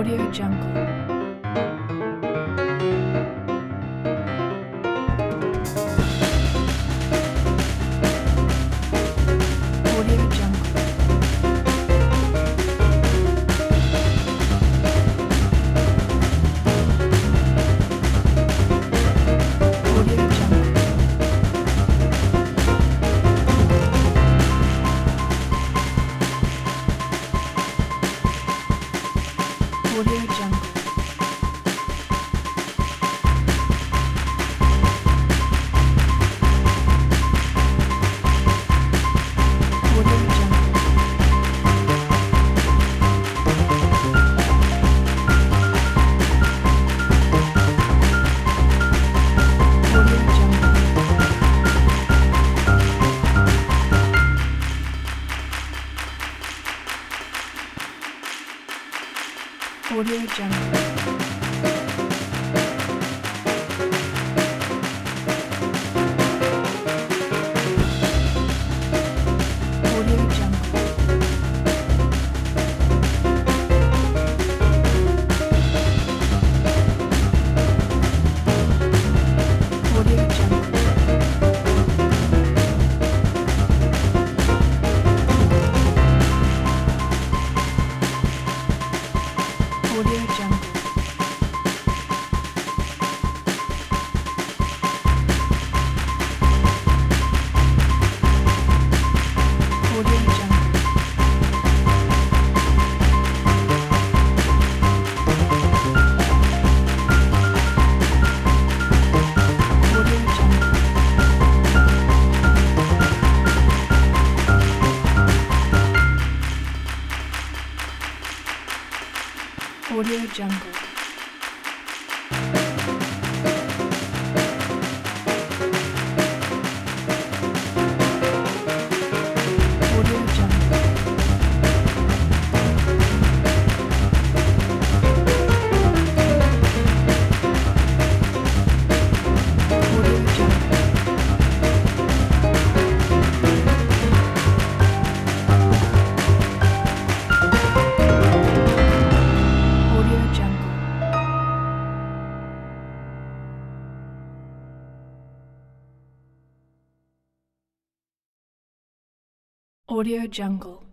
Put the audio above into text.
Audio Jungle. Audio Jungle. Audio Jungle. Audio Jungle. Audio Jungle. Audio Jungle. Audio Jungle. Audio Jungle. Audio Jungle. Audio Jungle. Audio Jungle. Audio Jungle. Audio Jungle. Audio Jungle.